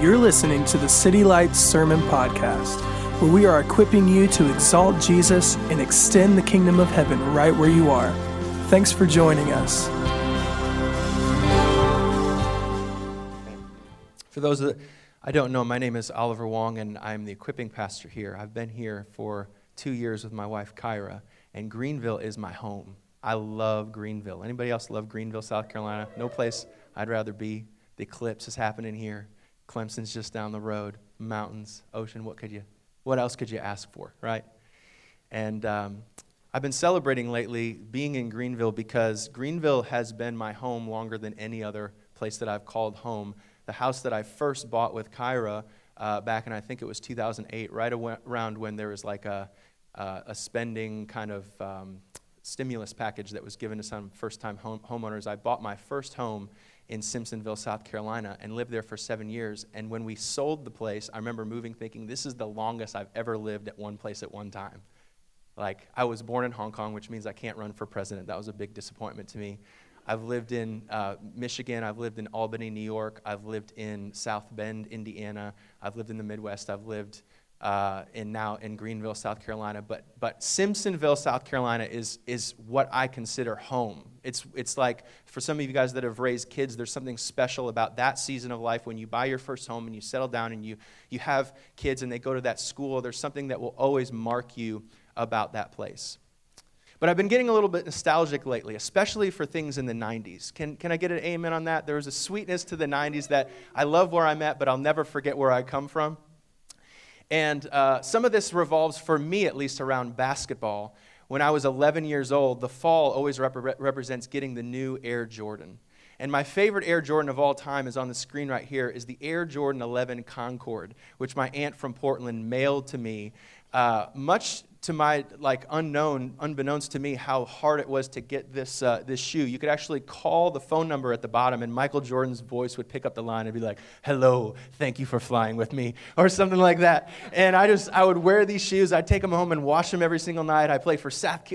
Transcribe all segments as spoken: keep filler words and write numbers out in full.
You're listening to the City Lights Sermon Podcast, where we are equipping you to exalt Jesus and extend the kingdom of heaven right where you are. Thanks for joining us. For those that I don't know, my name is Oliver Wong, and I'm the equipping pastor here. I've been here for two years with my wife, Kyra, and Greenville is my home. I love Greenville. Anybody else love Greenville, South Carolina? No place I'd rather be. The eclipse is happening here. Clemson's just down the road. Mountains, ocean. What could you? What else could you ask for, right? And um, I've been celebrating lately being in Greenville because Greenville has been my home longer than any other place that I've called home. The house that I first bought with Kyra uh, back in, I think it was two thousand eight, right around when there was like a uh, a spending kind of um, stimulus package that was given to some first-time home homeowners. I bought my first home in Simpsonville, South Carolina, and lived there for seven years. And when we sold the place, I remember moving thinking, this is the longest I've ever lived at one place at one time. Like, I was born in Hong Kong, which means I can't run for president. That was a big disappointment to me. I've lived in uh, Michigan. I've lived in Albany, New York. I've lived in South Bend, Indiana. I've lived in the Midwest. I've lived uh, in now in Greenville, South Carolina. But but Simpsonville, South Carolina is is what I consider home. It's it's like, for some of you guys that have raised kids, there's something special about that season of life when you buy your first home and you settle down and you you have kids and they go to that school. There's something that will always mark you about that place. But I've been getting a little bit nostalgic lately, especially for things in the nineties. Can can I get an amen on that? There was a sweetness to the nineties that I love where I'm at, but I'll never forget where I come from. And uh, some of this revolves, for me at least, around basketball. When I was eleven years old, the fall always rep- represents getting the new Air Jordan. And my favorite Air Jordan of all time is on the screen right here, is the Air Jordan eleven Concord, which my aunt from Portland mailed to me, uh, much to my, like, unknown, unbeknownst to me, how hard it was to get this uh, this shoe. You could actually call the phone number at the bottom, and Michael Jordan's voice would pick up the line and be like, "Hello, thank you for flying with me," or something like that. And I just, I would wear these shoes. I'd take them home and wash them every single night. I played for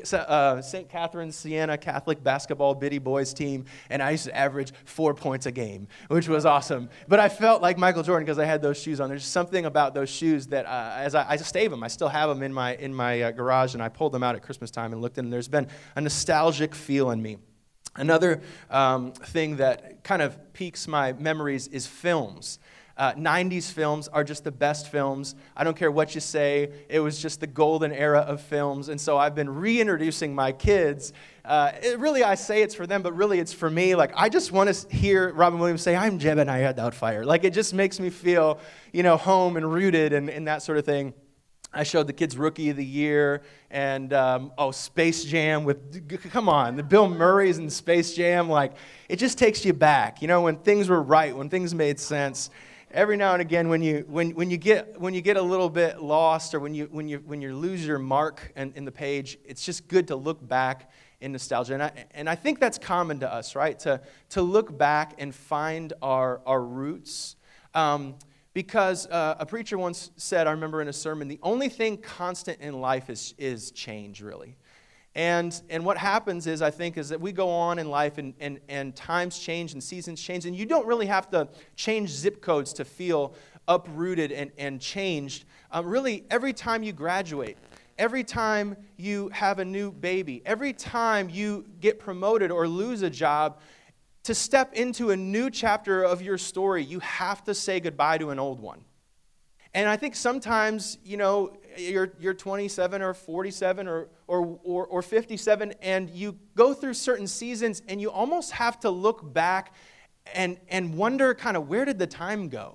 uh, Saint Catherine's Siena Catholic basketball biddy boys team, and I used to average four points a game, which was awesome. But I felt like Michael Jordan because I had those shoes on. There's something about those shoes that, uh, as I, I stave them, I still have them in my in my Uh, garage, and I pulled them out at Christmas time and looked in, and there's been a nostalgic feel in me. Another um, thing that kind of piques my memories is films. Uh, nineties films are just the best films. I don't care what you say. It was just the golden era of films, and so I've been reintroducing my kids. Uh, it, really, I say it's for them, but really it's for me. Like, I just want to hear Robin Williams say, "I'm Jebediah Doubtfire." Like, it just makes me feel, you know, home and rooted and, and that sort of thing. I showed the kids Rookie of the Year and, um, oh, Space Jam with, come on, the Bill Murray's in Space Jam. Like, it just takes you back, you know, when things were right, when things made sense. Every now and again, when you when when you get when you get a little bit lost, or when you when you when you lose your mark in, in the page, it's just good to look back in nostalgia. And I and I think that's common to us, right? To to look back and find our our roots. Um, Because uh, a preacher once said, I remember in a sermon, the only thing constant in life is is change, really. And and what happens is, I think, is that we go on in life and, and, and times change and seasons change, and you don't really have to change zip codes to feel uprooted and, and changed. Um, really, every time you graduate, every time you have a new baby, every time you get promoted or lose a job, to step into a new chapter of your story, you have to say goodbye to an old one. And I think sometimes, you know, you're you're twenty-seven or forty-seven or or or, or fifty-seven, and you go through certain seasons, and you almost have to look back and and wonder, kind of, where did the time go?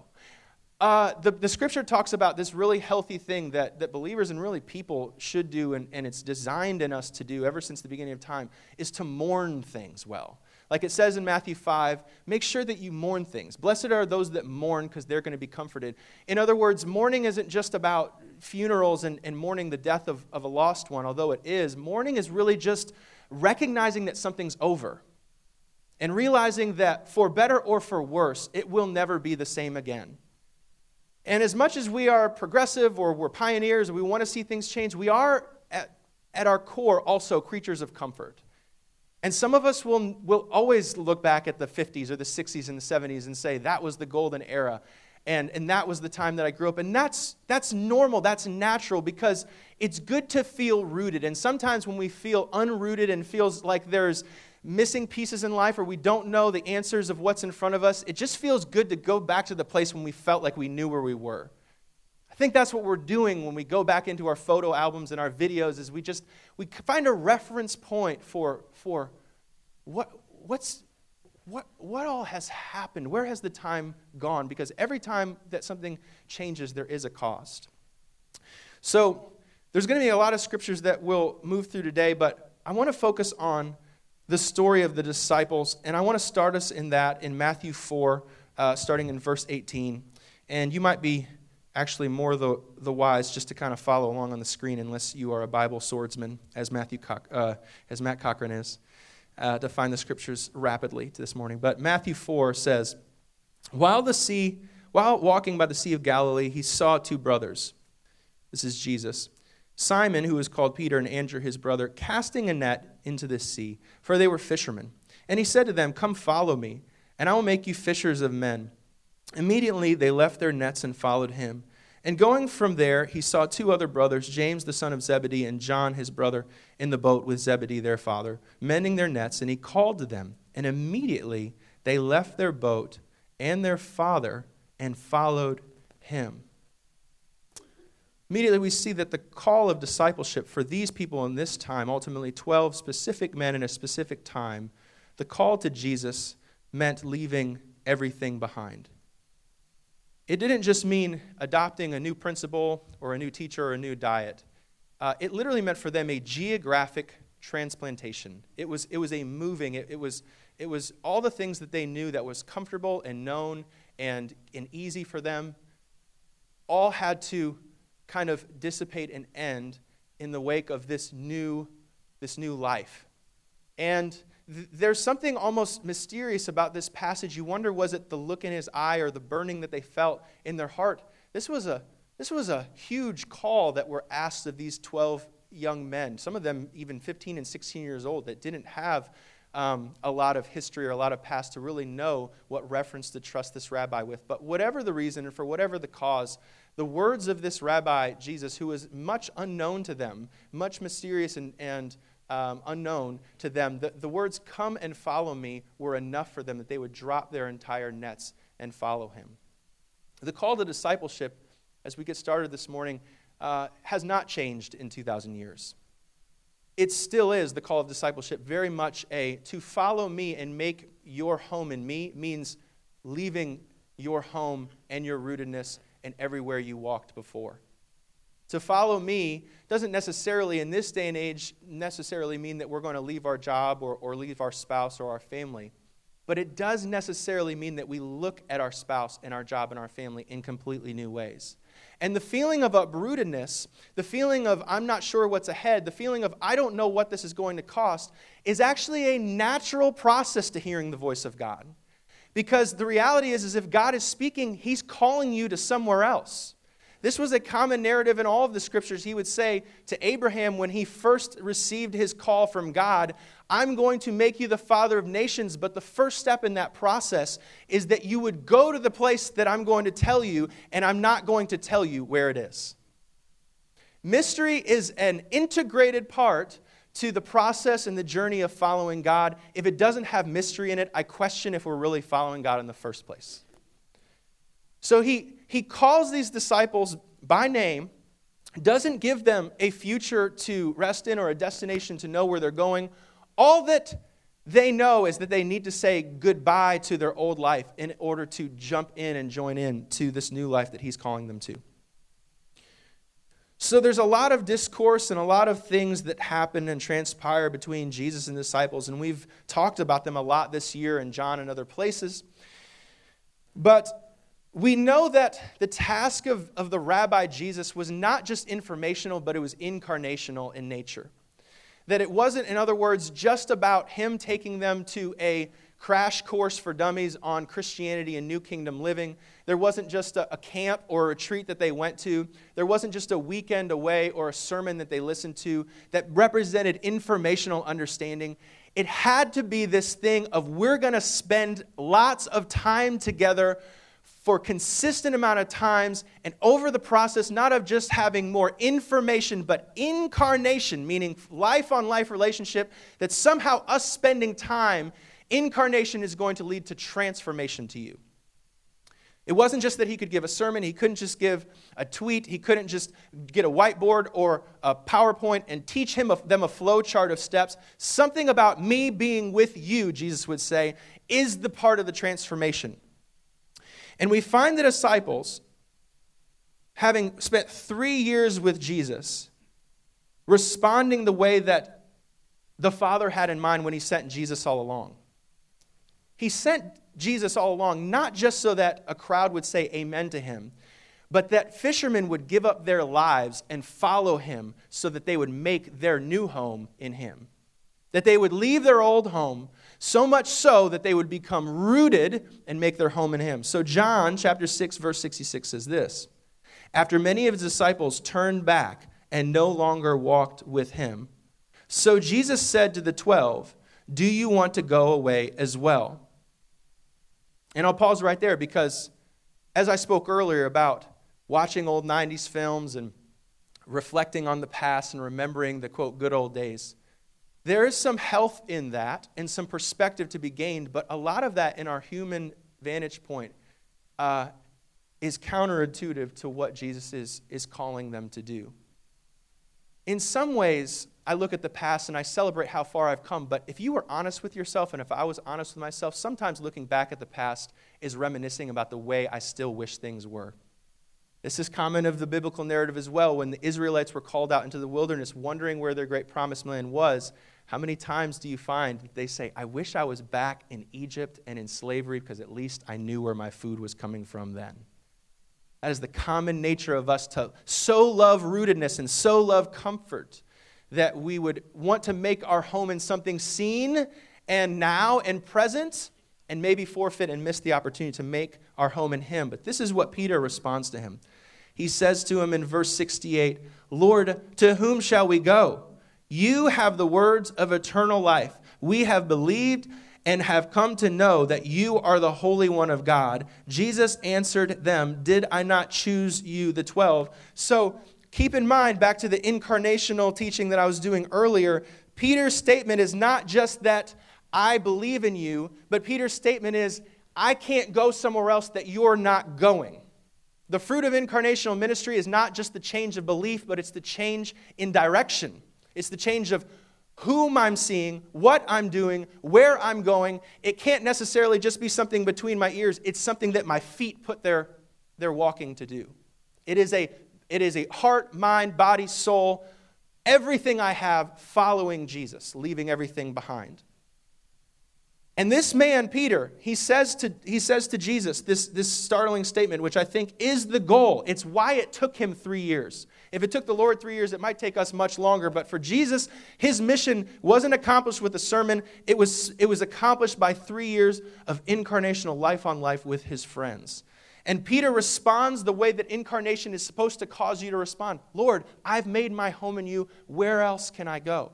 Uh, the, the scripture talks about this really healthy thing that, that believers and really people should do, and, and it's designed in us to do ever since the beginning of time, is to mourn things well. Like it says in Matthew five, make sure that you mourn things. Blessed are those that mourn, because they're going to be comforted. In other words, mourning isn't just about funerals and, and mourning the death of, of a lost one, although it is. Mourning is really just recognizing that something's over and realizing that for better or for worse, it will never be the same again. And as much as we are progressive or we're pioneers and we want to see things change, we are at, at our core also creatures of comfort. And some of us will will always look back at the fifties or the sixties and the seventies and say that was the golden era. and, and that was the time that I grew up. And that's, that's normal, that's natural, because it's good to feel rooted. And sometimes when we feel unrooted and feels like there's missing pieces in life or we don't know the answers of what's in front of us, it just feels good to go back to the place when we felt like we knew where we were. I think that's what we're doing when we go back into our photo albums and our videos, is we just, we find a reference point for, for what, what's, what, what all has happened? Where has the time gone? Because every time that something changes, there is a cost. So there's going to be a lot of scriptures that we'll move through today, but I want to focus on the story of the disciples, and I want to start us in that in Matthew four, uh, starting in verse eighteen. And you might be actually more the, the wise just to kind of follow along on the screen, unless you are a Bible swordsman, as Matthew Coch- uh, as Matt Cochran is, uh, to find the scriptures rapidly this morning. But Matthew four says, while the sea, while walking by the Sea of Galilee, he saw two brothers. This is Jesus. Simon, who was called Peter, and Andrew his brother, casting a net into the sea, for they were fishermen. And he said to them, come follow me, and I will make you fishers of men. Immediately they left their nets and followed him. And going from there, he saw two other brothers, James the son of Zebedee and John his brother, in the boat with Zebedee their father, mending their nets, and he called to them. And immediately they left their boat and their father and followed him. Immediately we see that the call of discipleship for these people in this time, ultimately twelve specific men in a specific time, the call to Jesus meant leaving everything behind. It didn't just mean adopting a new principle or a new teacher or a new diet. Uh, it literally meant for them a geographic transplantation. It was, it was a moving, it, it was, it was all the things that they knew that was comfortable and known and, and easy for them, all had to kind of dissipate and end in the wake of this new, this new life. And th- there's something almost mysterious about this passage. You wonder, was it the look in his eye or the burning that they felt in their heart? This was a this was a huge call that were asked of these twelve young men, some of them even fifteen and sixteen years old, that didn't have um, a lot of history or a lot of past to really know what reference to trust this rabbi with. But whatever the reason and for whatever the cause, the words of this rabbi, Jesus, who was much unknown to them, much mysterious and, and um, unknown to them, the, the words, come and follow me, were enough for them that they would drop their entire nets and follow him. The call to discipleship, as we get started this morning, uh, has not changed in two thousand years. It still is the call of discipleship, very much a, to follow me and make your home in me means leaving your home and your rootedness and everywhere you walked before. To follow me doesn't necessarily, in this day and age, necessarily mean that we're going to leave our job or, or leave our spouse or our family. But it does necessarily mean that we look at our spouse and our job and our family in completely new ways. And the feeling of uprootedness, the feeling of I'm not sure what's ahead, the feeling of I don't know what this is going to cost, is actually a natural process to hearing the voice of God. Because the reality is, is if God is speaking, he's calling you to somewhere else. This was a common narrative in all of the scriptures. He would say to Abraham when he first received his call from God, I'm going to make you the father of nations, but the first step in that process is that you would go to the place that I'm going to tell you, and I'm not going to tell you where it is. Mystery is an integrated part to the process and the journey of following God. If it doesn't have mystery in it, I question if we're really following God in the first place. So he, he calls these disciples by name, doesn't give them a future to rest in or a destination to know where they're going. All that they know is that they need to say goodbye to their old life in order to jump in and join in to this new life that he's calling them to. So there's a lot of discourse and a lot of things that happen and transpire between Jesus and the disciples, and we've talked about them a lot this year in John and other places. But we know that the task of, of the Rabbi Jesus was not just informational, but it was incarnational in nature. That it wasn't, in other words, just about him taking them to a crash course for dummies on Christianity and New Kingdom living. There wasn't just a, a camp or a retreat that they went to. There wasn't just a weekend away or a sermon that they listened to that represented informational understanding. It had to be this thing of we're going to spend lots of time together for consistent amount of times and over the process, not of just having more information, but incarnation, meaning life-on-life relationship, that somehow us spending time, incarnation is going to lead to transformation to you. It wasn't just that he could give a sermon. He couldn't just give a tweet. He couldn't just get a whiteboard or a PowerPoint and teach him a, them a flow chart of steps. Something about me being with you, Jesus would say, is the part of the transformation. And we find the disciples, having spent three years with Jesus, responding the way that the Father had in mind when he sent Jesus all along. He sent Jesus all along, not just so that a crowd would say amen to him, but that fishermen would give up their lives and follow him so that they would make their new home in him. That they would leave their old home, so much so that they would become rooted and make their home in him. So John chapter six, verse sixty-six says this: after many of his disciples turned back and no longer walked with him, so Jesus said to the twelve, do you want to go away as well? And I'll pause right there because as I spoke earlier about watching old nineties films and reflecting on the past and remembering the, quote, good old days, there is some health in that and some perspective to be gained, but a lot of that in our human vantage point uh, is counterintuitive to what Jesus is, is calling them to do. In some ways, I look at the past and I celebrate how far I've come, but if you were honest with yourself and if I was honest with myself, sometimes looking back at the past is reminiscing about the way I still wish things were. This is common of the biblical narrative as well. When the Israelites were called out into the wilderness, wondering where their great promised land was, how many times do you find that they say, I wish I was back in Egypt and in slavery because at least I knew where my food was coming from then. That is the common nature of us to so love rootedness and so love comfort that we would want to make our home in something seen and now and present and maybe forfeit and miss the opportunity to make our home in him. But this is what Peter responds to him. He says to him in verse sixty-eight, Lord, to whom shall we go? You have the words of eternal life. We have believed and have come to know that you are the Holy One of God. Jesus answered them, did I not choose you, the twelve? So keep in mind, back to the incarnational teaching that I was doing earlier, Peter's statement is not just that I believe in you, but Peter's statement is, I can't go somewhere else that you're not going. The fruit of incarnational ministry is not just the change of belief, but it's the change in direction. It's the change of whom I'm seeing, what I'm doing, where I'm going. It can't necessarily just be something between my ears. It's something that my feet put their, their walking to do. It is a It is a heart, mind, body, soul, everything I have following Jesus, leaving everything behind. And this man, Peter, he says to, he says to Jesus this, this startling statement, which I think is the goal. It's why it took him three years. If it took the Lord three years, it might take us much longer. But for Jesus, his mission wasn't accomplished with a sermon. It was, it was accomplished by three years of incarnational life on life with his friends. And Peter responds the way that incarnation is supposed to cause you to respond. Lord, I've made my home in you. Where else can I go?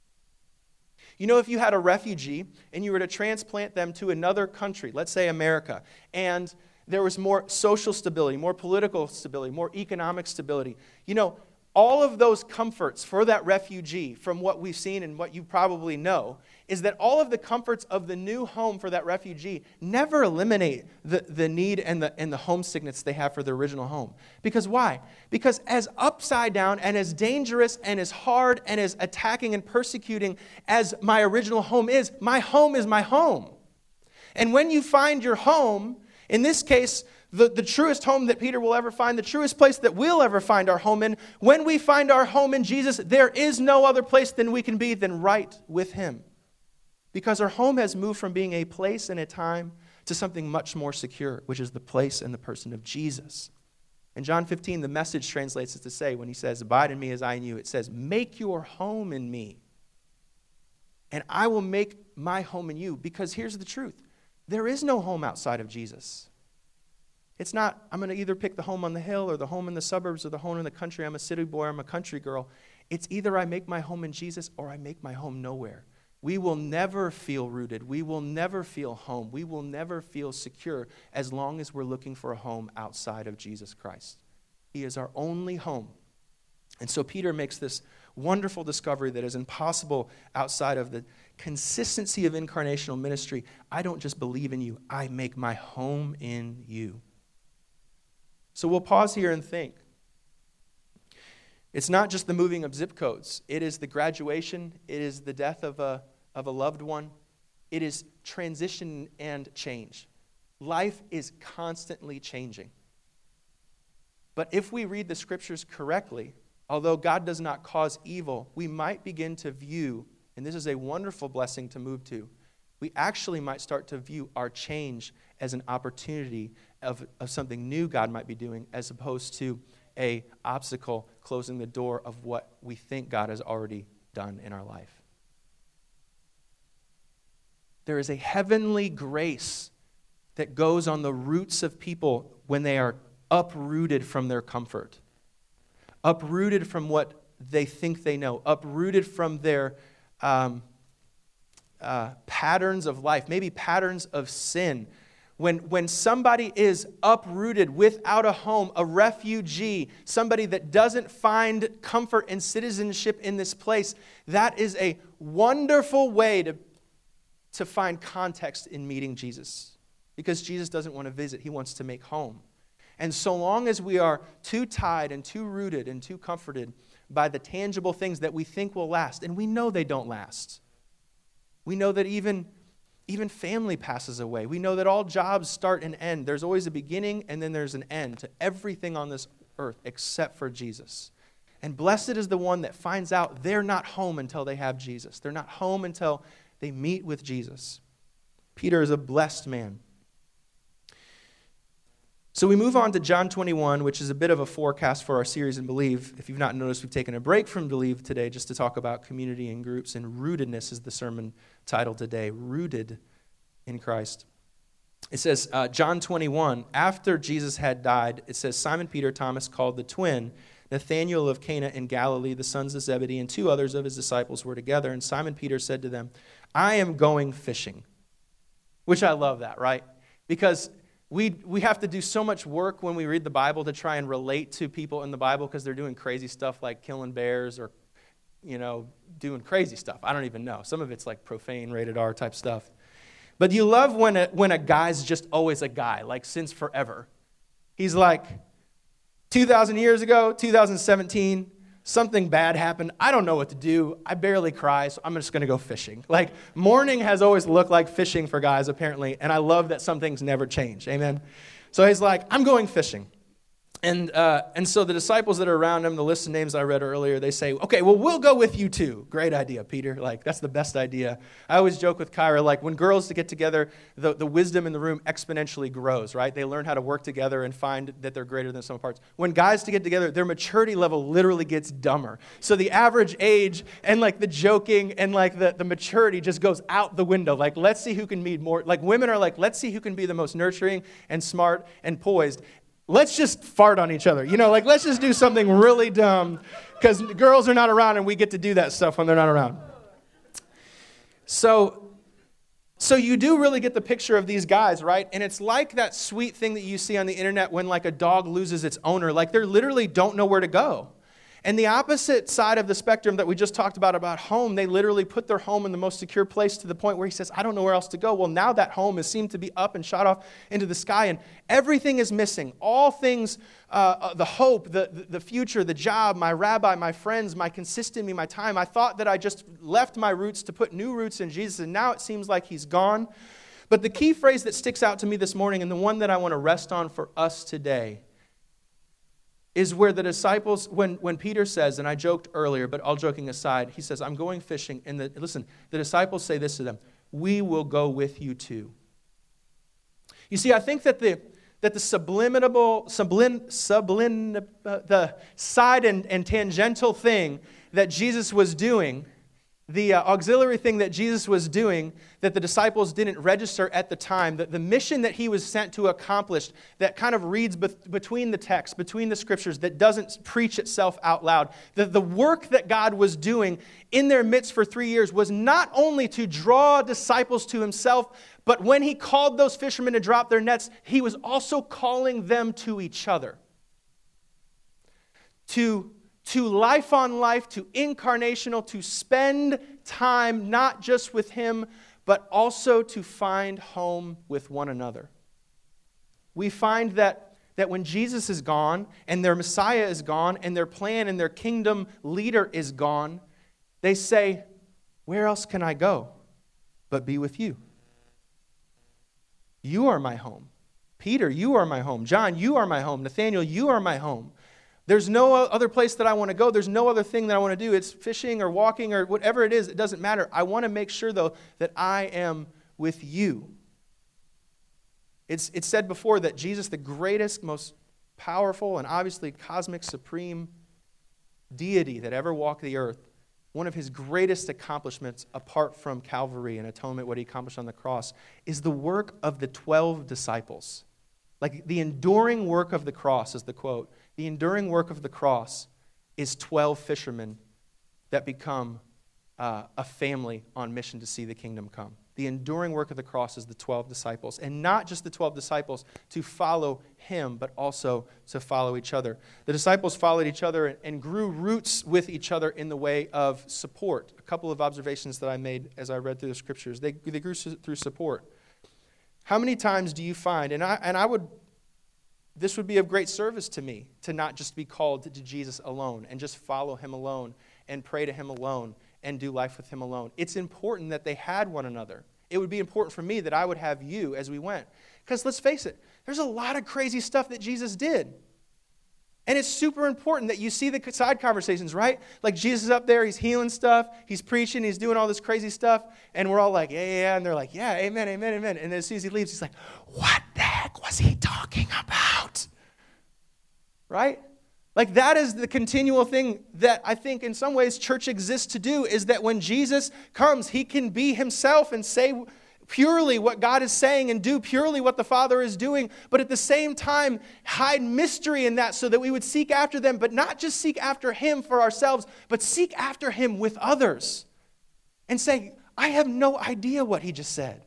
You know, if you had a refugee and you were to transplant them to another country, let's say America, and there was more social stability, more political stability, more economic stability, you know, all of those comforts for that refugee, from what we've seen and what you probably know, is that all of the comforts of the new home for that refugee never eliminate the, the need and the, and the homesickness they have for their original home. Because why? Because as upside down and as dangerous and as hard and as attacking and persecuting as my original home is, my home is my home. And when you find your home, in this case, The, the truest home that Peter will ever find, the truest place that we'll ever find our home in, when we find our home in Jesus, there is no other place than we can be than right with him. Because our home has moved from being a place and a time to something much more secure, which is the place and the person of Jesus. In John fifteen, the Message translates it to say, when he says, abide in me as I in you, it says, make your home in me, and I will make my home in you. Because here's the truth. There is no home outside of Jesus. It's not, I'm going to either pick the home on the hill or the home in the suburbs or the home in the country. I'm a city boy, I'm a country girl. It's either I make my home in Jesus or I make my home nowhere. We will never feel rooted. We will never feel home. We will never feel secure as long as we're looking for a home outside of Jesus Christ. He is our only home. And so Peter makes this wonderful discovery that is impossible outside of the consistency of incarnational ministry. I don't just believe in you. I make my home in you. So we'll pause here and think. It's not just the moving of zip codes. It is the graduation. It is the death of a, of a loved one. It is transition and change. Life is constantly changing. But if we read the scriptures correctly, although God does not cause evil, we might begin to view, and this is a wonderful blessing to move to, we actually might start to view our change as an opportunity of, of something new God might be doing, as opposed to a obstacle closing the door of what we think God has already done in our life. There is a heavenly grace that goes on the roots of people when they are uprooted from their comfort, uprooted from what they think they know, uprooted from their um, uh, patterns of life, maybe patterns of sin. When, when somebody is uprooted without a home, a refugee, somebody that doesn't find comfort and citizenship in this place, that is a wonderful way to, to find context in meeting Jesus. Because Jesus doesn't want to visit, he wants to make home. And so long as we are too tied and too rooted and too comforted by the tangible things that we think will last, and we know they don't last. We know that even Even family passes away. We know that all jobs start and end. There's always a beginning and then there's an end to everything on this earth except for Jesus. And blessed is the one that finds out they're not home until they have Jesus. They're not home until they meet with Jesus. Peter is a blessed man. So we move on to John twenty-one, which is a bit of a forecast for our series in Believe. If you've not noticed, we've taken a break from Believe today just to talk about community and groups, and rootedness is the sermon title today, Rooted in Christ. It says, uh, John twenty-one, after Jesus had died, it says, Simon Peter, Thomas called the twin, Nathanael of Cana in Galilee, the sons of Zebedee, and two others of his disciples were together. And Simon Peter said to them, I am going fishing. Which I love that, right? Because We we have to do so much work when we read the Bible to try and relate to people in the Bible because they're doing crazy stuff like killing bears or, you know, doing crazy stuff. I don't even know. Some of it's like profane, rated R type stuff. But you love when a, when a guy's just always a guy, like since forever. He's like, two thousand years ago, two thousand seventeen, something bad happened. I don't know what to do. I barely cry, so I'm just going to go fishing. Like, morning has always looked like fishing for guys, apparently, and I love that some things never change. Amen? So he's like, I'm going fishing. And uh, and so the disciples that are around him, the list of names I read earlier, they say, okay, well, we'll go with you too. Great idea, Peter. Like, that's the best idea. I always joke with Kyra, like, when girls get together, the, the wisdom in the room exponentially grows, right? They learn how to work together and find that they're greater than some parts. When guys to get together, their maturity level literally gets dumber. So the average age and, like, the joking and, like, the, the maturity just goes out the window. Like, let's see who can be more. Like, women are like, let's see who can be the most nurturing and smart and poised. Let's just fart on each other. You know, like, let's just do something really dumb because girls are not around and we get to do that stuff when they're not around. So, so you do really get the picture of these guys, right? And it's like that sweet thing that you see on the internet when, like, a dog loses its owner. Like, they literally don't know where to go. And the opposite side of the spectrum that we just talked about, about home, they literally put their home in the most secure place to the point where he says, I don't know where else to go. Well, now that home is seemed to be up and shot off into the sky, and everything is missing. All things, uh, the hope, the, the future, the job, my rabbi, my friends, my consistency, my time. I thought that I just left my roots to put new roots in Jesus, and now it seems like he's gone. But the key phrase that sticks out to me this morning, and the one that I want to rest on for us today, is where the disciples, when, when Peter says, and I joked earlier, but all joking aside, he says, I'm going fishing. And the, listen, the disciples say this to them, we will go with you too. You see, I think that the that the subliminal, sublim, sublim, uh, the side and, and tangential thing that Jesus was doing the uh, auxiliary thing that Jesus was doing that the disciples didn't register at the time, that the mission that he was sent to accomplish that kind of reads be- between the texts, between the scriptures, that doesn't preach itself out loud, that the work that God was doing in their midst for three years was not only to draw disciples to himself, but when he called those fishermen to drop their nets, he was also calling them to each other. To to life on life, to incarnational, to spend time not just with him, but also to find home with one another. We find that, that when Jesus is gone, and their Messiah is gone, and their plan and their kingdom leader is gone, they say, where else can I go but be with you? You are my home. Peter, you are my home. John, you are my home. Nathaniel, you are my home. There's no other place that I want to go. There's no other thing that I want to do. It's fishing or walking or whatever it is. It doesn't matter. I want to make sure, though, that I am with you. It's, it's said before that Jesus, the greatest, most powerful, and obviously cosmic, supreme deity that ever walked the earth, one of his greatest accomplishments apart from Calvary and atonement, what he accomplished on the cross, is the work of the twelve disciples. Like the enduring work of the cross is the quote. The enduring work of the cross is twelve fishermen that become uh, a family on mission to see the kingdom come. The enduring work of the cross is the twelve disciples. And not just the twelve disciples to follow him, but also to follow each other. The disciples followed each other and, and grew roots with each other in the way of support. A couple of observations that I made as I read through the scriptures. They, they grew su- through support. How many times do you find, and I, and I would... This would be of great service to me to not just be called to Jesus alone and just follow him alone and pray to him alone and do life with him alone. It's important that they had one another. It would be important for me that I would have you as we went. Because let's face it, there's a lot of crazy stuff that Jesus did. And it's super important that you see the side conversations, right? Like Jesus is up there, he's healing stuff, he's preaching, he's doing all this crazy stuff, and we're all like, yeah, yeah, yeah. And they're like, yeah, amen, amen, amen. And then as soon as he leaves, he's like, what the heck was he talking about? Right? Like that is the continual thing that I think in some ways church exists to do, is that when Jesus comes, he can be himself and say purely what God is saying and do purely what the Father is doing, but at the same time hide mystery in that so that we would seek after them, but not just seek after him for ourselves, but seek after him with others and say, I have no idea what he just said.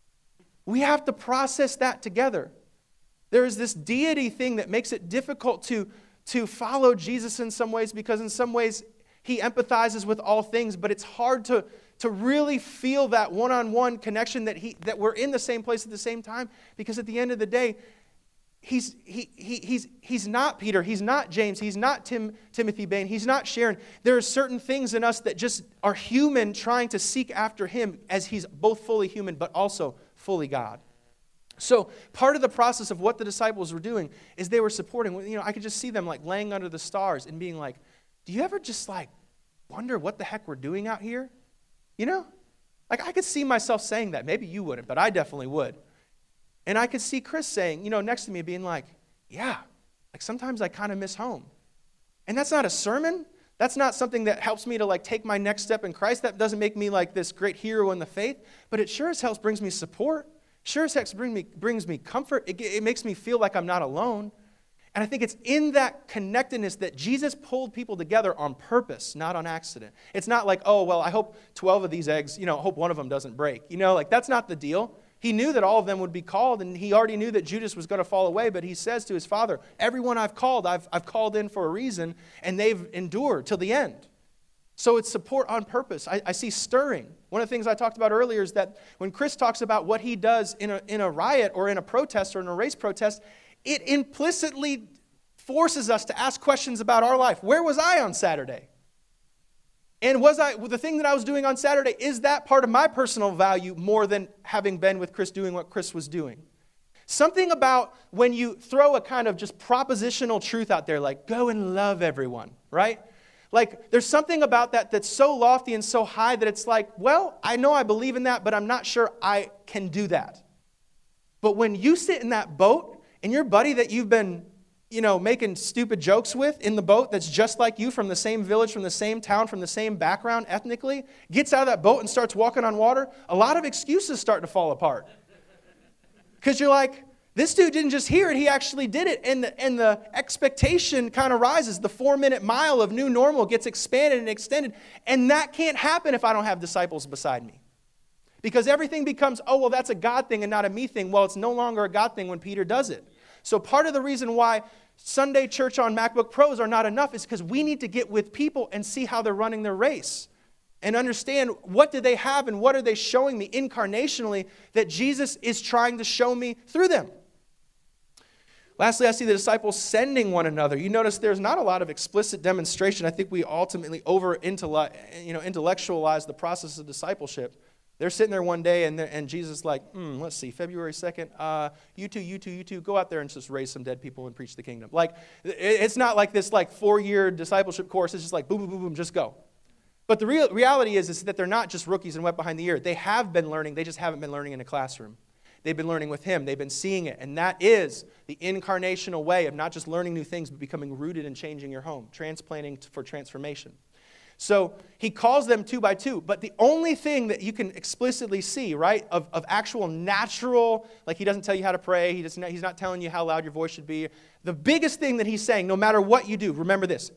We have to process that together. There is this deity thing that makes it difficult to, to follow Jesus in some ways, because in some ways he empathizes with all things, but it's hard to to really feel that one-on-one connection that he that we're in the same place at the same time, because at the end of the day, he's he, he he's he's not Peter, he's not James, he's not Tim Timothy Bain, he's not Sharon. There are certain things in us that just are human, trying to seek after him as he's both fully human but also fully God. So part of the process of what the disciples were doing is they were supporting. You know, I could just see them like laying under the stars and being like, "Do you ever just like wonder what the heck we're doing out here?" You know, like I could see myself saying that. Maybe you wouldn't, but I definitely would. And I could see Chris saying, you know, next to me being like, yeah, like sometimes I kind of miss home. And that's not a sermon. That's not something that helps me to like take my next step in Christ. That doesn't make me like this great hero in the faith, but it sure as hell brings me support. Sure as heck bring me, brings me comfort. It, it makes me feel like I'm not alone. And I think it's in that connectedness that Jesus pulled people together on purpose, not on accident. It's not like, oh, well, I hope twelve of these eggs, you know, I hope one of them doesn't break. You know, like that's not the deal. He knew that all of them would be called, and he already knew that Judas was going to fall away, but he says to his father, everyone I've called, I've, I've called in for a reason, and they've endured till the end. So it's support on purpose. I, I see stirring. One of the things I talked about earlier is that when Chris talks about what he does in a, in a riot or in a protest or in a race protest, it implicitly forces us to ask questions about our life. Where was I on Saturday? And was I, the thing that I was doing on Saturday, is that part of my personal value more than having been with Chris doing what Chris was doing? Something about when you throw a kind of just propositional truth out there, like go and love everyone, right? Like there's something about that that's so lofty and so high that it's like, well, I know I believe in that, but I'm not sure I can do that. But when you sit in that boat and your buddy that you've been you know, making stupid jokes with in the boat that's just like you, from the same village, from the same town, from the same background ethnically, gets out of that boat and starts walking on water, a lot of excuses start to fall apart. Because you're like, this dude didn't just hear it, he actually did it. And the, and the expectation kind of rises. The four-minute mile of new normal gets expanded and extended. And that can't happen if I don't have disciples beside me. Because everything becomes, oh, well, that's a God thing and not a me thing. Well, it's no longer a God thing when Peter does it. So part of the reason why Sunday church on MacBook Pros are not enough is because we need to get with people and see how they're running their race and understand what do they have and what are they showing me incarnationally that Jesus is trying to show me through them. Lastly, I see the disciples sending one another. You notice there's not a lot of explicit demonstration. I think we ultimately over you know, intellectualize the process of discipleship. They're sitting there one day, and, and Jesus is like, hmm, let's see, February second, uh, you two, you two, you two, go out there and just raise some dead people and preach the kingdom. Like, it's not like this like four-year discipleship course. It's just like, boom, boom, boom, boom, just go. But the real reality is, is that they're not just rookies and wet behind the ear. They have been learning. They just haven't been learning in a classroom. They've been learning with him. They've been seeing it. And that is the incarnational way of not just learning new things, but becoming rooted and changing your home, transplanting for transformation. So he calls them two by two, but the only thing that you can explicitly see, right, of, of actual natural, like he doesn't tell you how to pray, he doesn't, he's not telling you how loud your voice should be. The biggest thing that he's saying, no matter what you do, remember this.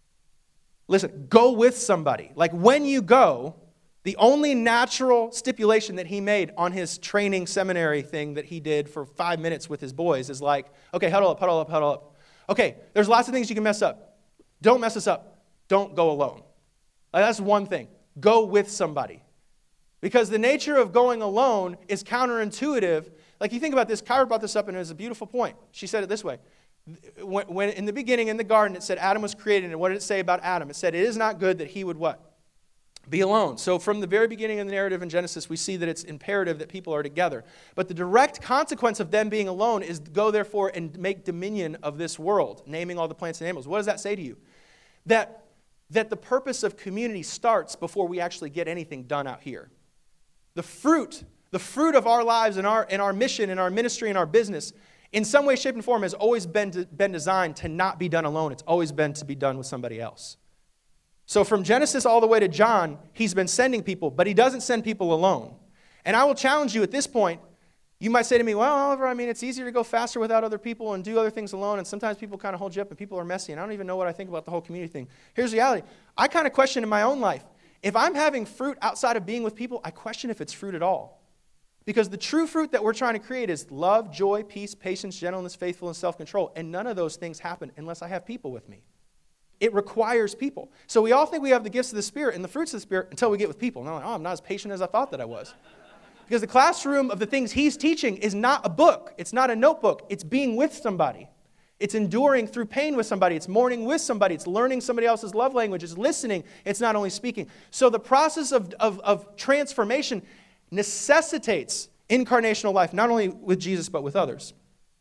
Listen, go with somebody. Like when you go, the only natural stipulation that he made on his training seminary thing that he did for five minutes with his boys is like, okay, huddle up, huddle up, huddle up. Okay, there's lots of things you can mess up. Don't mess us up. Don't go alone. That's one thing. Go with somebody. Because the nature of going alone is counterintuitive. Like you think about this, Kyra brought this up and it was a beautiful point. She said it this way. When, when in the beginning in the garden it said Adam was created, and what did it say about Adam? It said it is not good that he would what? Be alone. So from the very beginning of the narrative in Genesis, we see that it's imperative that people are together. But the direct consequence of them being alone is go therefore and make dominion of this world, naming all the plants and animals. What does that say to you? That that the purpose of community starts before we actually get anything done out here. The fruit, the fruit of our lives and our, and our mission and our ministry and our business, in some way, shape, and form, has always been, to, been designed to not be done alone. It's always been to be done with somebody else. So from Genesis all the way to John, he's been sending people, but he doesn't send people alone. And I will challenge you at this point. You might say to me, well, Oliver, I mean, it's easier to go faster without other people and do other things alone, and sometimes people kind of hold you up, and people are messy, and I don't even know what I think about the whole community thing. Here's the reality. I kind of question in my own life. If I'm having fruit outside of being with people, I question if it's fruit at all. Because the true fruit that we're trying to create is love, joy, peace, patience, gentleness, faithfulness, self-control, and none of those things happen unless I have people with me. It requires people. So we all think we have the gifts of the Spirit and the fruits of the Spirit until we get with people. And I'm like, oh, I'm not as patient as I thought that I was. Because the classroom of the things he's teaching is not a book. It's not a notebook. It's being with somebody. It's enduring through pain with somebody. It's mourning with somebody. It's learning somebody else's love language. It's listening. It's not only speaking. So the process of, of, of transformation necessitates incarnational life, not only with Jesus, but with others.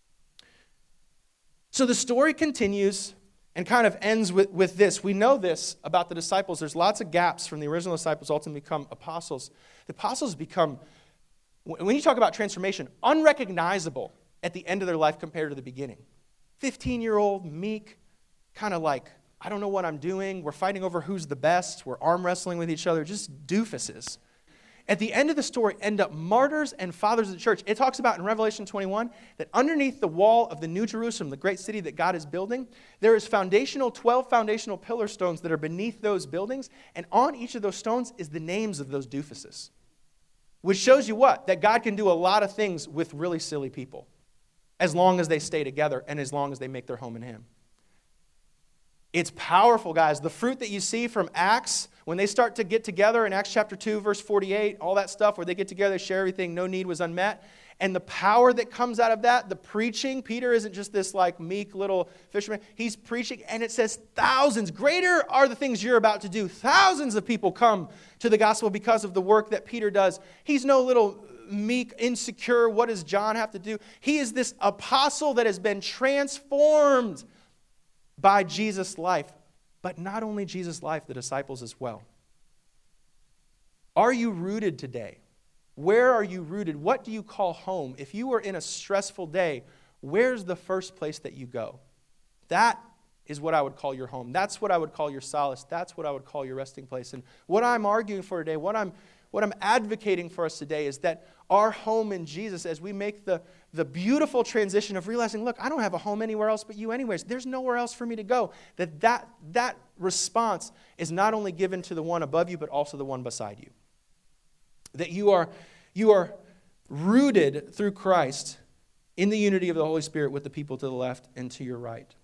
So the story continues and kind of ends with, with this. We know this about the disciples. There's lots of gaps from the original disciples ultimately become apostles. The apostles become, when you talk about transformation, unrecognizable at the end of their life compared to the beginning. fifteen-year-old, meek, kind of like, I don't know what I'm doing. We're fighting over who's the best. We're arm wrestling with each other, just doofuses. At the end of the story, end up martyrs and fathers of the church. It talks about in Revelation twenty-one that underneath the wall of the New Jerusalem, the great city that God is building, there is foundational, twelve foundational pillar stones that are beneath those buildings, and on each of those stones is the names of those doofuses. Which shows you what? That God can do a lot of things with really silly people, as long as they stay together and as long as they make their home in Him. It's powerful, guys. The fruit that you see from Acts, when they start to get together in Acts chapter two, verse forty-eight, all that stuff where they get together, share everything, no need was unmet. And the power that comes out of that, the preaching, Peter isn't just this like meek little fisherman. He's preaching, and it says thousands. Greater are the things you're about to do. Thousands of people come to the gospel because of the work that Peter does. He's no little meek, insecure, what does John have to do? He is this apostle that has been transformed by Jesus' life. But not only Jesus' life, the disciples as well. Are you rooted today? Where are you rooted? What do you call home? If you were in a stressful day, where's the first place that you go? That is what I would call your home. That's what I would call your solace. That's what I would call your resting place. And what I'm arguing for today, what I'm what I'm advocating for us today is that our home in Jesus, as we make the, the beautiful transition of realizing, look, I don't have a home anywhere else but you anyways. There's nowhere else for me to go. That that, that response is not only given to the one above you, but also the one beside you. That you are, you are rooted through Christ in the unity of the Holy Spirit with the people to the left and to your right.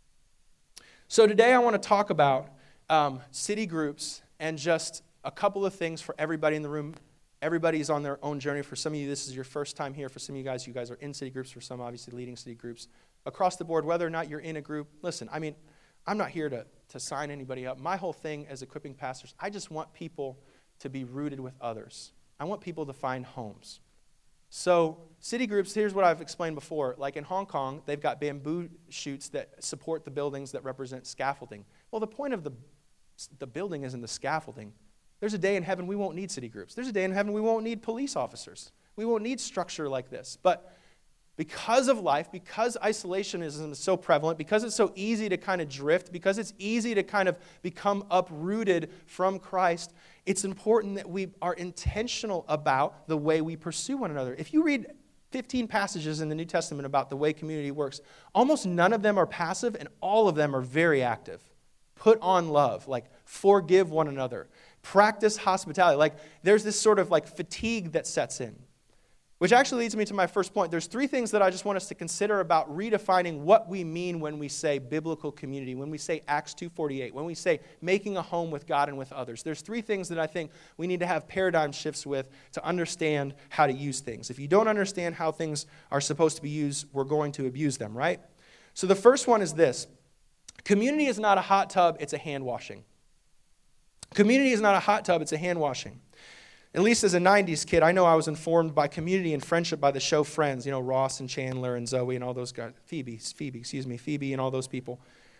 So today I want to talk about um, city groups and just a couple of things for everybody in the room. Everybody's on their own journey. For some of you, this is your first time here. For some of you guys, you guys are in city groups. For some, obviously, leading city groups. Across the board, whether or not you're in a group, listen, I mean, I'm not here to, to sign anybody up. My whole thing as equipping pastors, I just want people to be rooted with others. I want people to find homes. So city groups, here's what I've explained before. Like in Hong Kong, they've got bamboo shoots that support the buildings that represent scaffolding. Well, the point of the, the building isn't the scaffolding. There's a day in heaven we won't need city groups. There's a day in heaven we won't need police officers. We won't need structure like this. But because of life, because isolationism is so prevalent, because it's so easy to kind of drift, because it's easy to kind of become uprooted from Christ, it's important that we are intentional about the way we pursue one another. If you read fifteen passages in the New Testament about the way community works, almost none of them are passive and all of them are very active. Put on love, like forgive one another. Practice hospitality. Like there's this sort of like fatigue that sets in. Which actually leads me to my first point. There's three things that I just want us to consider about redefining what we mean when we say biblical community, when we say Acts two forty-eight, when we say making a home with God and with others. There's three things that I think we need to have paradigm shifts with to understand how to use things. If you don't understand how things are supposed to be used, we're going to abuse them, right? So the first one is this. Community is not a hot tub, it's a hand washing. Community is not a hot tub, it's a hand washing. At least as a nineties kid, I know I was informed by community and friendship by the show Friends, you know, Ross and Chandler and Zoe and all those guys. Phoebe, Phoebe, excuse me, Phoebe and all those people.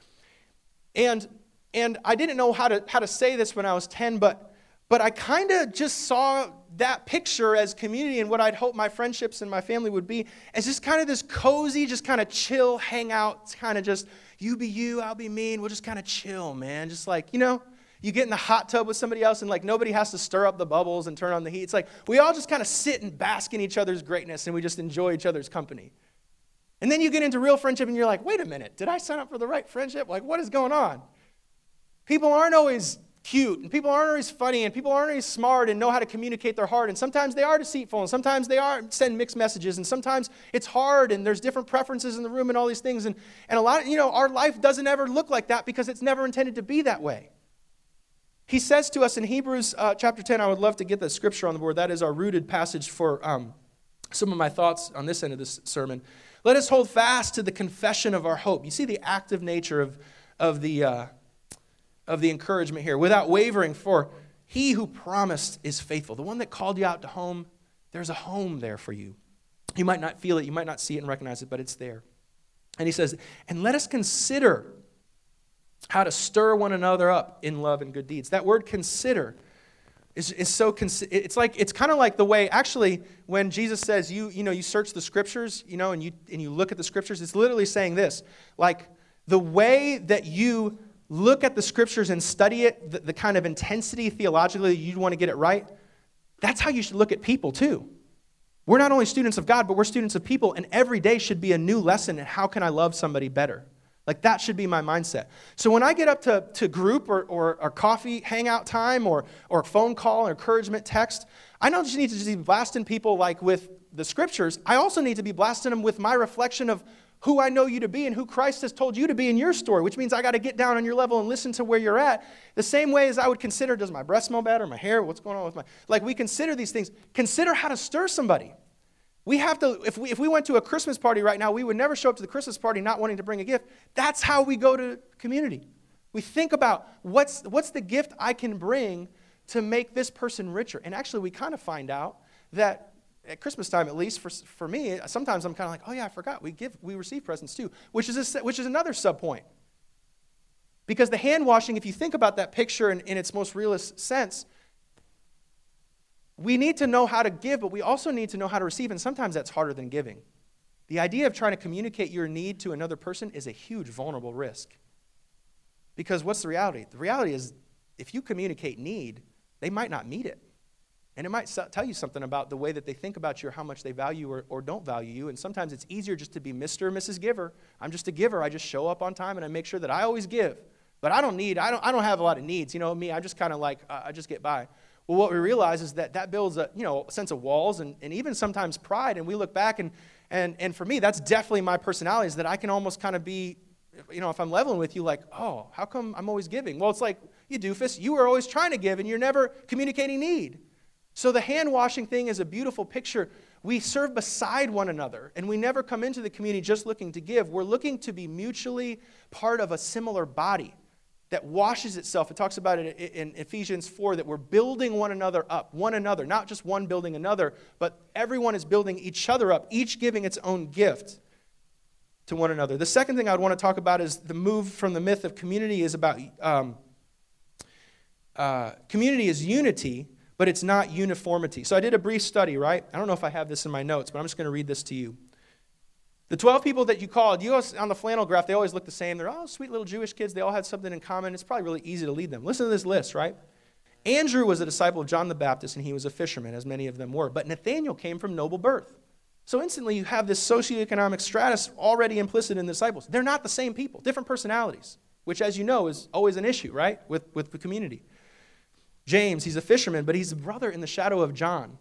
And and I didn't know how to how to say this when I was ten, but but I kind of just saw that picture as community and what I'd hope my friendships and my family would be as just kind of this cozy, just kind of chill hangout, kind of just you be you, I'll be me, and we'll just kind of chill, man. Just like, you know, you get in the hot tub with somebody else and like nobody has to stir up the bubbles and turn on the heat. It's like we all just kind of sit and bask in each other's greatness and we just enjoy each other's company. And then you get into real friendship and you're like, wait a minute, did I sign up for the right friendship? Like, what is going on? People aren't always cute and people aren't always funny and people aren't always smart and know how to communicate their heart. And sometimes they are deceitful and sometimes they are send mixed messages and sometimes it's hard and there's different preferences in the room and all these things. And, and a lot of, you know, our life doesn't ever look like that because it's never intended to be that way. He says to us in Hebrews uh, chapter ten, I would love to get the scripture on the board. That is our rooted passage for um, some of my thoughts on this end of this sermon. Let us hold fast to the confession of our hope. You see the active nature of, of, the, uh, of the encouragement here. Without wavering, for he who promised is faithful. The one that called you out to home, there's a home there for you. You might not feel it, you might not see it and recognize it, but it's there. And he says, and let us consider how to stir one another up in love and good deeds. That word consider is, is so, consi- it's like, it's kind of like the way, actually, when Jesus says, you you know, you search the scriptures, you know, and you and you look at the scriptures, it's literally saying this, like the way that you look at the scriptures and study it, the, the kind of intensity theologically you want to get it right, that's how you should look at people too. We're not only students of God, but we're students of people, and every day should be a new lesson in how can I love somebody better. Like that should be my mindset. So when I get up to, to group or, or, or coffee hangout time or, or phone call or encouragement text, I don't just need to just be blasting people like with the scriptures. I also need to be blasting them with my reflection of who I know you to be and who Christ has told you to be in your story, which means I got to get down on your level and listen to where you're at. The same way as I would consider, does my breath smell bad or my hair? What's going on with my... Like we consider these things. Consider how to stir somebody. We have to, if we if we went to a Christmas party right now, we would never show up to the Christmas party not wanting to bring a gift. That's how we go to community. We think about what's what's the gift I can bring to make this person richer. And actually, we kind of find out that at Christmas time, at least for for me, sometimes I'm kind of like, oh yeah, I forgot. We give we receive presents too, which is a, which is another sub point. Because the hand washing, if you think about that picture in, in its most realist sense, we need to know how to give, but we also need to know how to receive, and sometimes that's harder than giving. The idea of trying to communicate your need to another person is a huge vulnerable risk. Because what's the reality? The reality is if you communicate need, they might not meet it. And it might tell you something about the way that they think about you or how much they value or, or don't value you. And sometimes it's easier just to be Mister or Missus Giver. I'm just a giver. I just show up on time and I make sure that I always give. But I don't need, I don't, I don't have a lot of needs. You know me, I just kind of like, uh, I just get by. Well, what we realize is that that builds a, you know, a sense of walls and, and even sometimes pride. And we look back and, and, and for me, that's definitely my personality is that I can almost kind of be, you know, if I'm leveling with you, like, oh, how come I'm always giving? Well, it's like, you doofus, you were always trying to give and you're never communicating need. So the hand washing thing is a beautiful picture. We serve beside one another, and we never come into the community just looking to give. We're looking to be mutually part of a similar body that washes itself. It talks about it in Ephesians four, that we're building one another up, one another, not just one building another, but everyone is building each other up, each giving its own gift to one another. The second thing I would want to talk about is the move from the myth of community is about, um, uh, community is unity, but it's not uniformity. So I did a brief study, right? I don't know if I have this in my notes, but I'm just going to read this to you. The twelve people that you called, you guys on the flannel graph, they always look the same. They're all sweet little Jewish kids. They all had something in common. It's probably really easy to lead them. Listen to this list, right? Andrew was a disciple of John the Baptist, and he was a fisherman, as many of them were. But Nathanael came from noble birth. So instantly you have this socioeconomic stratus already implicit in the disciples. They're not the same people, different personalities, which, as you know, is always an issue, right, with, with the community. James, he's a fisherman, but he's a brother in the shadow of John.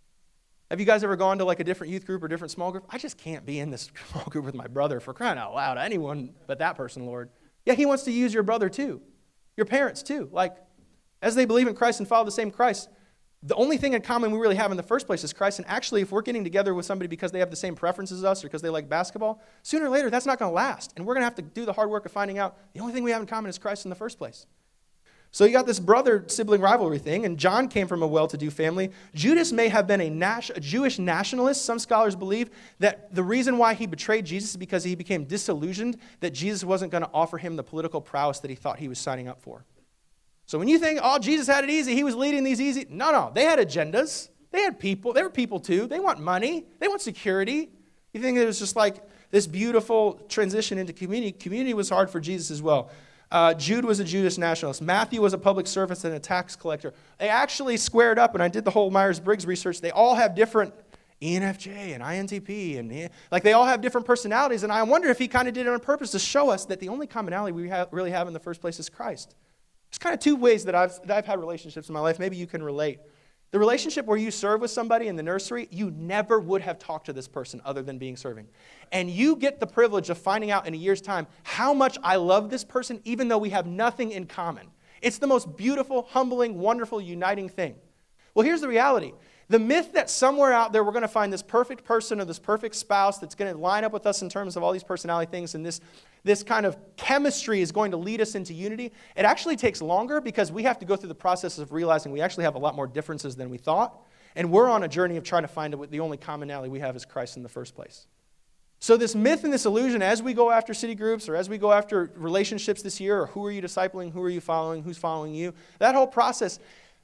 Have you guys ever gone to like a different youth group or different small group? I just can't be in this small group with my brother for crying out loud. Anyone but that person, Lord. Yeah, he wants to use your brother too. Your parents too. Like, as they believe in Christ and follow the same Christ, the only thing in common we really have in the first place is Christ. And actually, if we're getting together with somebody because they have the same preferences as us or because they like basketball, sooner or later, that's not going to last. And we're going to have to do the hard work of finding out the only thing we have in common is Christ in the first place. So you got this brother-sibling rivalry thing, and John came from a well-to-do family. Judas may have been a, nas- a Jewish nationalist. Some scholars believe that the reason why he betrayed Jesus is because he became disillusioned that Jesus wasn't going to offer him the political prowess that he thought he was signing up for. So when you think, oh, Jesus had it easy, he was leading these easy. No, no, they had agendas. They had people. They were people too. They want money. They want security. You think it was just like this beautiful transition into community. Community was hard for Jesus as well. Uh, Jude was a Jewish nationalist. Matthew was a public servant and a tax collector. They actually squared up, and I did the whole Myers-Briggs research. They all have different E N F J and I N T P, and like they all have different personalities, and I wonder if he kind of did it on purpose to show us that the only commonality we have, really have in the first place is Christ. There's kind of two ways that I've, that I've had relationships in my life. Maybe you can relate. The relationship where you serve with somebody in the nursery, you never would have talked to this person other than being serving. And you get the privilege of finding out in a year's time how much I love this person, even though we have nothing in common. It's the most beautiful, humbling, wonderful, uniting thing. Well, here's the reality. The myth that somewhere out there we're going to find this perfect person or this perfect spouse that's going to line up with us in terms of all these personality things and this, this kind of chemistry is going to lead us into unity, it actually takes longer because we have to go through the process of realizing we actually have a lot more differences than we thought. And we're on a journey of trying to find out the only commonality we have is Christ in the first place. So this myth and this illusion, as we go after city groups or as we go after relationships this year, or who are you discipling, who are you following, who's following you, that whole process,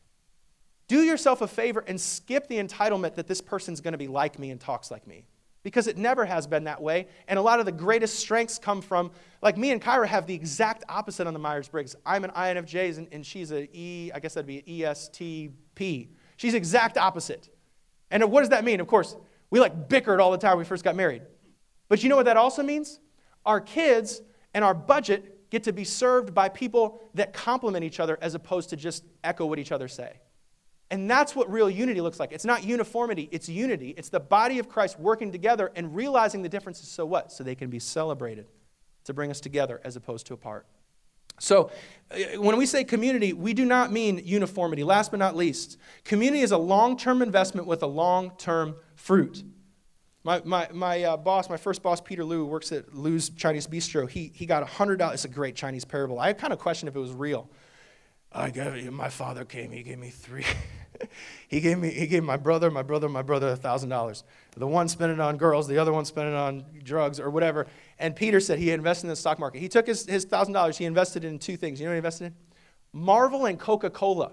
do yourself a favor and skip the entitlement that this person's going to be like me and talks like me. Because it never has been that way. And a lot of the greatest strengths come from, like me and Kyra have the exact opposite on the Myers-Briggs. I'm an I N F J and, and she's a E, I guess that'd be E S T P. She's exact opposite. And what does that mean? Of course, we like bickered all the time when we first got married. But you know what that also means? Our kids and our budget get to be served by people that complement each other as opposed to just echo what each other say. And that's what real unity looks like. It's not uniformity, it's unity. It's the body of Christ working together and realizing the differences so what? So they can be celebrated to bring us together as opposed to apart. So when we say community, we do not mean uniformity. Last but not least, community is a long-term investment with a long-term fruit. My my my uh, boss, my first boss, Peter Liu, works at Liu's Chinese Bistro. He he got one hundred dollars. It's a great Chinese parable. I kind of question if it was real. I gave, my father came, he gave me three. he gave me, he gave my brother, my brother, my brother one thousand dollars. The one spent it on girls, the other one spent it on drugs or whatever. And Peter said he had invested in the stock market. He took his, his one thousand dollars, he invested in two things. You know what he invested in? Marvel and Coca-Cola.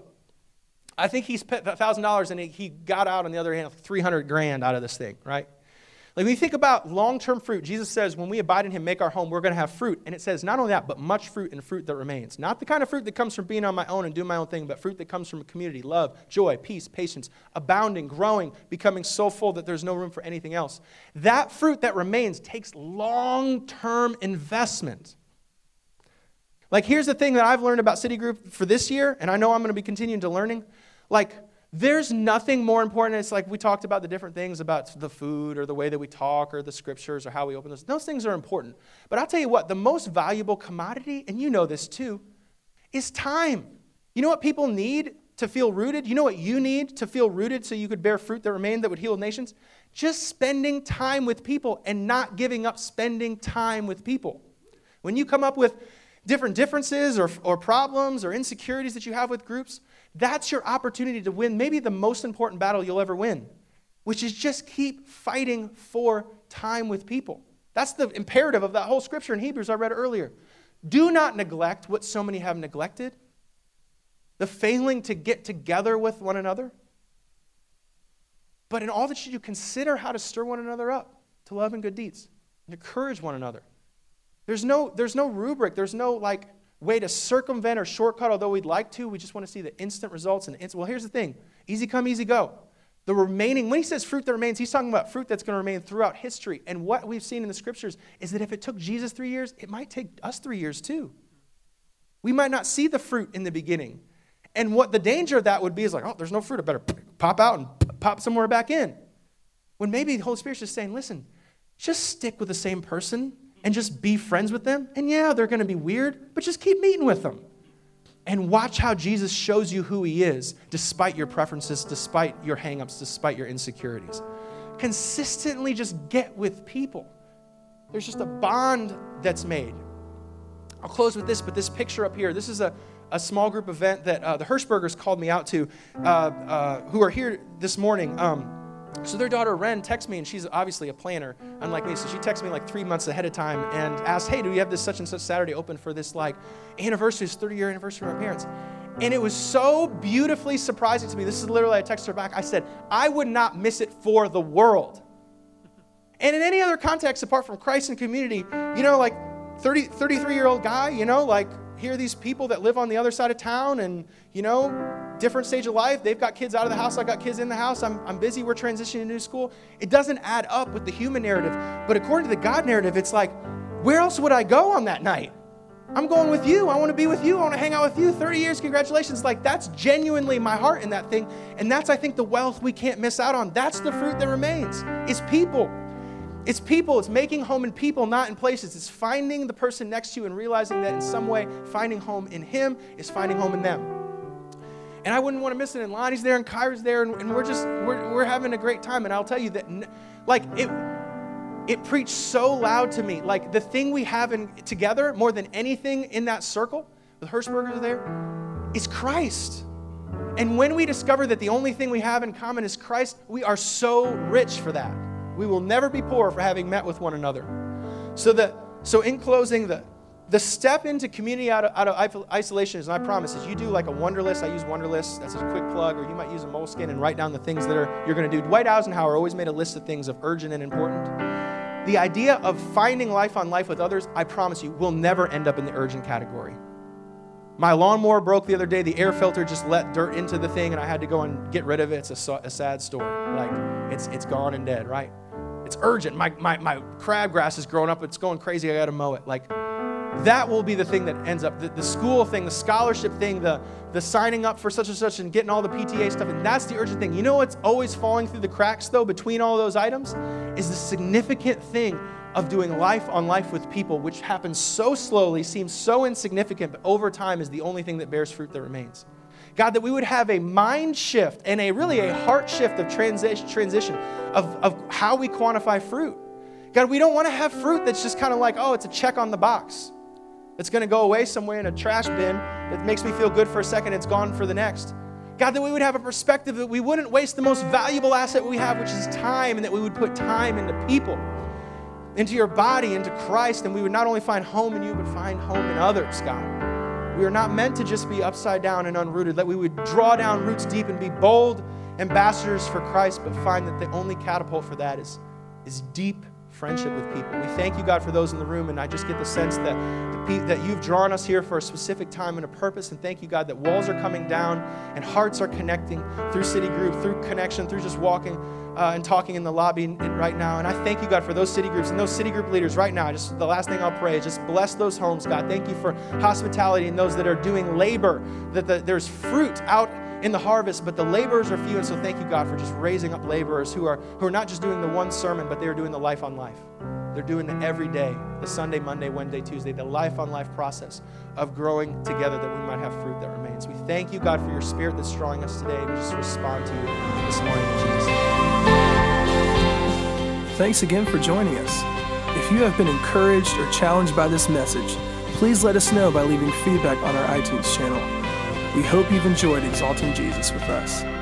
I think he spent one thousand dollars and he got out on the other hand three hundred grand out of this thing, right? Like when you think about long-term fruit, Jesus says when we abide in him, make our home, we're going to have fruit. And it says not only that, but much fruit and fruit that remains. Not the kind of fruit that comes from being on my own and doing my own thing, but fruit that comes from a community, love, joy, peace, patience, abounding, growing, becoming so full that there's no room for anything else. That fruit that remains takes long-term investment. Like here's the thing that I've learned about City Group for this year, and I know I'm going to be continuing to learning. Like there's nothing more important. It's like we talked about the different things about the food or the way that we talk or the scriptures or how we open those. Those things are important. But I'll tell you what, the most valuable commodity, and you know this too, is time. You know what people need to feel rooted? You know what you need to feel rooted so you could bear fruit that remained that would heal nations? Just spending time with people and not giving up spending time with people. When you come up with different differences or, or problems or insecurities that you have with groups, that's your opportunity to win maybe the most important battle you'll ever win, which is just keep fighting for time with people. That's the imperative of that whole scripture in Hebrews I read earlier. Do not neglect what so many have neglected, the failing to get together with one another. But in all that you do, consider how to stir one another up to love and good deeds and encourage one another. There's no, there's no rubric. There's no like way to circumvent or shortcut, although we'd like to. We just want to see the instant results. And instant. Well, here's the thing. Easy come, easy go. The remaining, when he says fruit that remains, he's talking about fruit that's going to remain throughout history. And what we've seen in the scriptures is that if it took Jesus three years, it might take us three years too. We might not see the fruit in the beginning. And what the danger of that would be is like, oh, there's no fruit. I better pop out and pop somewhere back in. When maybe the Holy Spirit's just saying, listen, just stick with the same person and just be friends with them. And yeah, they're going to be weird, but just keep meeting with them. And watch how Jesus shows you who he is, despite your preferences, despite your hang-ups, despite your insecurities. Consistently just get with people. There's just a bond that's made. I'll close with this, but this picture up here, this is a, a small group event that uh, the Hirschbergers called me out to, uh, uh, who are here this morning. Um, So their daughter, Ren, texts me, and she's obviously a planner, unlike me. So she texts me like three months ahead of time and asks, hey, do we have this such and such Saturday open for this like anniversary, this thirty-year anniversary of our parents? And it was so beautifully surprising to me. This is literally, I texted her back. I said, I would not miss it for the world. And in any other context, apart from Christ and community, you know, like thirty, thirty-three-year-old guy, you know, like here are these people that live on the other side of town and, you know, different stage of life. They've got kids out of the house. I got kids in the house. I'm, I'm busy. We're transitioning to new school. It doesn't add up with the human narrative. But according to the God narrative, it's like, where else would I go on that night? I'm going with you. I want to be with you. I want to hang out with you. thirty years, congratulations. Like, that's genuinely my heart in that thing. And that's, I think, the wealth we can't miss out on. That's the fruit that remains. It's people. It's people. It's making home in people, not in places. It's finding the person next to you and realizing that in some way, finding home in him is finding home in them. And I wouldn't want to miss it. And Lonnie's there and Kyra's there, and, and we're just, we're, we're having a great time. And I'll tell you that, like, it it preached so loud to me. Like, the thing we have in, together, more than anything in that circle, the Hirschbergers there, is Christ. And when we discover that the only thing we have in common is Christ, we are so rich for that. We will never be poor for having met with one another. So that, so in closing, the The step into community out of, out of isolation is, and I promise, is you do like a Wunderlist. I use Wunderlist. That's a quick plug. Or you might use a Moleskine and write down the things that are you're going to do. Dwight Eisenhower always made a list of things of urgent and important. The idea of finding life on life with others, I promise you, will never end up in the urgent category. My lawnmower broke the other day. The air filter just let dirt into the thing, and I had to go and get rid of it. It's a, a sad story. Like, it's it's gone and dead, right? It's urgent. My, my, my crabgrass is growing up. It's going crazy. I got to mow it. Like, that will be the thing that ends up, the, the school thing, the scholarship thing, the, the signing up for such and such and getting all the P T A stuff, and that's the urgent thing. You know what's always falling through the cracks, though, between all those items? Is the significant thing of doing life on life with people, which happens so slowly, seems so insignificant, but over time is the only thing that bears fruit that remains. God, that we would have a mind shift and a really a heart shift of transition, transition of, of how we quantify fruit. God, we don't want to have fruit that's just kind of like, oh, it's a check on the box. It's going to go away somewhere in a trash bin that makes me feel good for a second. It's gone for the next. God, that we would have a perspective that we wouldn't waste the most valuable asset we have, which is time, and that we would put time into people, into your body, into Christ, and we would not only find home in you, but find home in others, God. We are not meant to just be upside down and unrooted, that we would draw down roots deep and be bold ambassadors for Christ, but find that the only catapult for that is is deep friendship with people. We thank you, God, for those in the room, and I just get the sense that the pe- that you've drawn us here for a specific time and a purpose, and thank you, God, that walls are coming down and hearts are connecting through City Group, through connection, through just walking uh, and talking in the lobby right now. And I thank you, God, for those City Groups and those City Group leaders right now. Just the last thing I'll pray is just bless those homes, God. Thank you for hospitality and those that are doing labor, that the, there's fruit out in the harvest, but the laborers are few, and so thank you, God, for just raising up laborers who are who are not just doing the one sermon, but they are doing the life on life. They're doing it every day, the Sunday, Monday, Wednesday, Tuesday, the life on life process of growing together that we might have fruit that remains. We thank you, God, for your Spirit that's drawing us today. We just respond to you this morning in Jesus' name. Thanks again for joining us. If you have been encouraged or challenged by this message, please let us know by leaving feedback on our iTunes channel. We hope you've enjoyed exalting Jesus with us.